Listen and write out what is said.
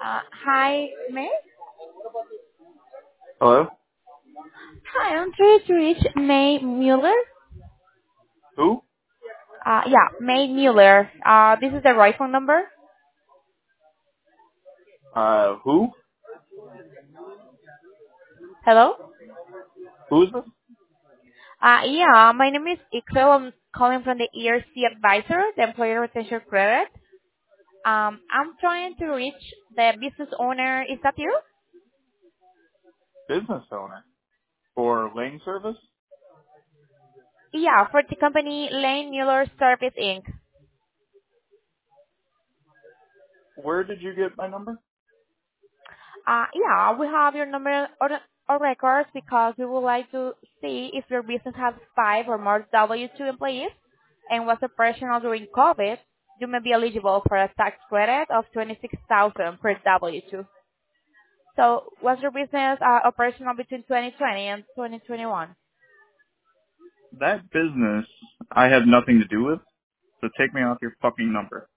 Hi, May. Hello? Hi, I'm trying to reach May Mueller. Who? Yeah, May Mueller. This is the right phone number. Who? Hello. Who is this? Yeah, my name is Ixel. I'm calling from the ERC Advisor, the Employer Retention Credit. I'm trying to reach the business owner. Is that you? Business owner. For lane service? Yeah, for the company Lane Mueller Service Inc. Where did you get my number? Yeah, we have your number or records because we would like to see if your business has 5 or more W-2 employees and was operational during COVID. You may be eligible for a tax credit of 26,000 per W-2. So, was your business operational between 2020 and 2021? That business I have nothing to do with, so take me off your fucking number.